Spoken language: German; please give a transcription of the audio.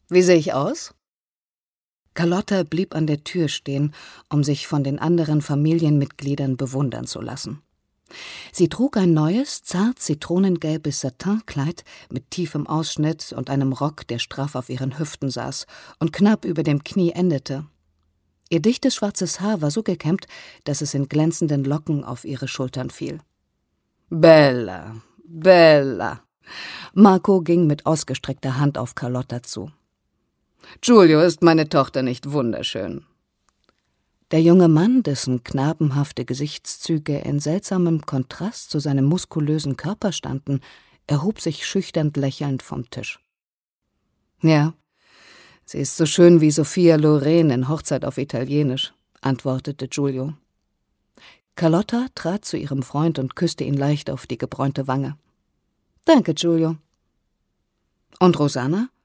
Wie sehe ich aus?« Carlotta blieb an der Tür stehen, um sich von den anderen Familienmitgliedern bewundern zu lassen. Sie trug ein neues, zart zitronengelbes Satinkleid mit tiefem Ausschnitt und einem Rock, der straff auf ihren Hüften saß und knapp über dem Knie endete. Ihr dichtes schwarzes Haar war so gekämmt, dass es in glänzenden Locken auf ihre Schultern fiel. »Bella, Bella!« Marco ging mit ausgestreckter Hand auf Carlotta zu. »Giulio, ist meine Tochter nicht wunderschön?« Der junge Mann, dessen knabenhafte Gesichtszüge in seltsamem Kontrast zu seinem muskulösen Körper standen, erhob sich schüchtern lächelnd vom Tisch. »Ja, sie ist so schön wie Sophia Loren in Hochzeit auf Italienisch«, antwortete Giulio. Carlotta trat zu ihrem Freund und küsste ihn leicht auf die gebräunte Wange. »Danke, Giulio.« »Und Rosanna?